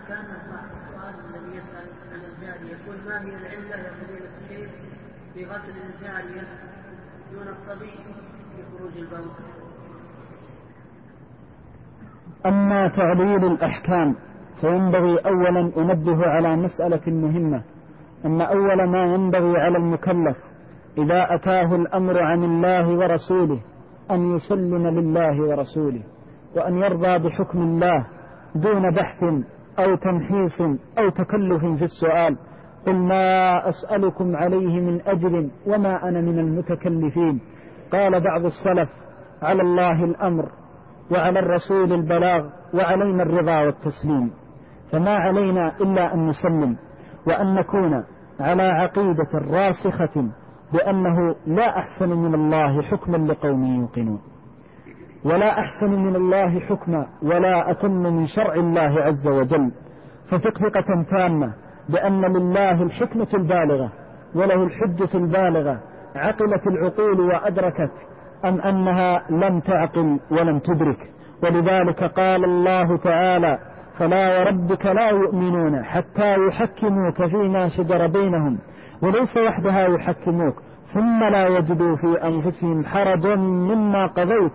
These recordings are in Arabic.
كان صاحب السؤال الذي يسأل عن الجارية يقول ما هي العلة يا فضيلة الشيخ في غسل الجارية دون الصبي في خروج البول؟ أما تعليل الأحكام فينبغي أولا أنبه على مسألة مهمة، أن أول ما ينبغي على المكلف إذا أتاه الأمر عن الله ورسوله أن يسلم لله ورسوله، وأن يرضى بحكم الله دون بحث أو تمحيص أو تكلف في السؤال. قل ما أسألكم عليه من أجر وما أنا من المتكلفين. قال بعض السلف على الله الأمر وعلى الرسول البلاغ وعلينا الرضا والتسليم، فما علينا إلا أن نسلم وأن نكون على عقيدة راسخة بأنه لا أحسن من الله حكما لقوم يوقنون، ولا أحسن من الله حكما ولا أتم من شرع الله عز وجل، فثقة تامة بأن لله الحكمة البالغة وله الحجة البالغة، عقلت العقول وأدركت أم أنها لم تعقل ولم تدرك. ولذلك قال الله تعالى فلا وربك لا يؤمنون حتى يحكموك فيما شجر بينهم، وليس وحدها يحكموك ثم لا يجدوا في أنفسهم حرجا مما قضيت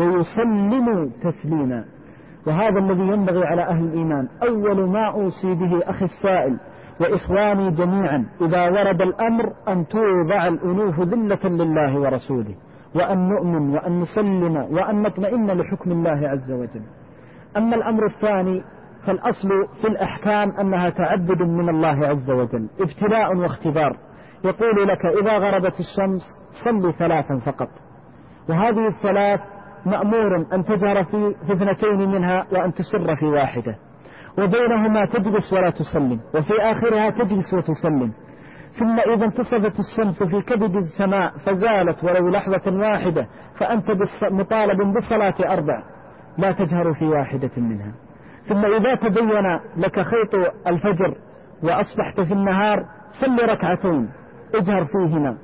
ويسلموا تسليما. وهذا الذي ينبغي على أهل الإيمان. أول ما أوصي به أخي السائل وإخواني جميعا إذا ورد الأمر أن توضع الأنوف ذلة لله ورسوله، وأن نؤمن وأن نسلم وأن نطمئن لحكم الله عز وجل. أما الأمر الثاني فالأصل في الأحكام أنها تعبد من الله عز وجل، ابتلاء واختبار. يقول لك إذا غربت الشمس صلي 3 فقط، وهذه الثلاث مأمور أن تجهر في 2 منها وأن تسر في 1، وبينهما تجلس ولا تسلم، وفي آخرها تجلس وتسلم. ثم إذا انتصفت الشمس في كبد السماء فزالت ولو لحظة واحدة فأنت مطالب بصلاة 4 لا تجهر في 1 منها. ثم إذا تبين لك خيط الفجر وأصبحت في النهار صل 2 ركعتين اجهر فيهما.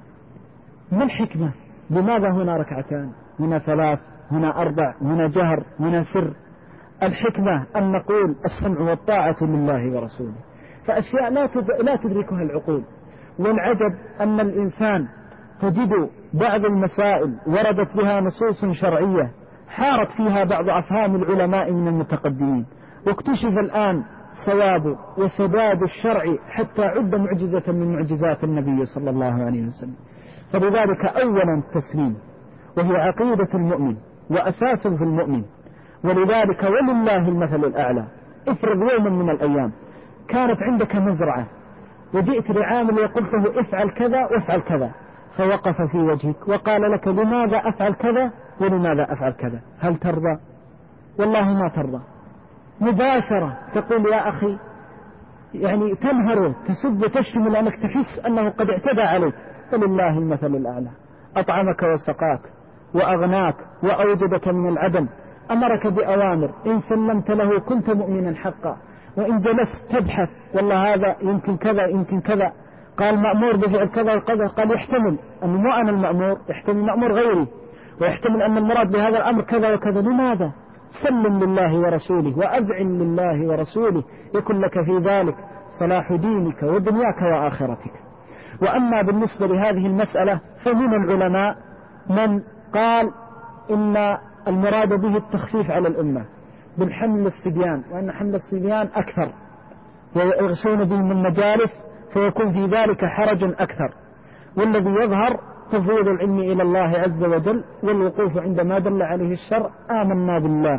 ما الحكمة؟ لماذا هنا 2 هنا 3 هنا 4 هنا جهر هنا سر؟ الحكمة أن نقول السمع والطاعة لله ورسوله، فأشياء لا تدركها العقول. والعجب أن الإنسان تجد بعض المسائل وردت بها نصوص شرعية حارت فيها بعض أفهام العلماء من المتقدمين، واكتشف الآن صواب وسداد الشرع حتى عد معجزة من معجزات النبي صلى الله عليه وسلم. فلذلك أولا التسليم، وهي عقيدة المؤمن وأساس في المؤمن. ولذلك ولله المثل الأعلى. افرض يوما من الأيام كانت عندك مزرعة وجئت لعامل وقلت له افعل كذا وافعل كذا، فوقف في وجهك وقال لك لماذا أفعل كذا ولماذا أفعل كذا، هل ترضى؟ والله ما ترضى. مباشرة تقول يا أخي، يعني تنهر تسب تشتم لأنك تحس أنه قد اعتدى عليك. فلله المثل الأعلى، أطعمك وسقاك وأغناك وأوجدك من العدم، أمرك بأوامر إن سلمت له كنت مؤمنا حقا، وإن جلست تبحث والله هذا يمكن كذا يمكن كذا، قال مأمور بفعل كذا وكذا، قال يحتمل أن مو أنا المأمور، يحتمل مأمور غيري، ويحتمل أن المراد بهذا الأمر كذا وكذا. لماذا؟ سلم لله ورسوله وأذعن لله ورسوله، يكن لك في ذلك صلاح دينك ودنياك وآخرتك. وأما بالنسبة لهذه المسألة فمن العلماء من قال إن المراد به التخفيف على الأمة بالحمل الصبيان، وأن حمل الصبيان أكثر ويغشون بهم المجالس فيكون في ذلك حرج أكثر. والذي يظهر تفويض العلم إلى الله عز وجل والوقوف عندما دل عليه الشرع. آمنا بالله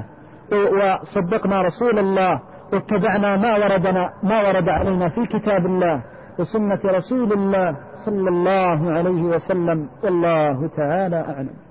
وصدقنا رسول الله واتبعنا ما ورد علينا في كتاب الله وسنة رسول الله صلى الله عليه وسلم، والله تعالى أعلم.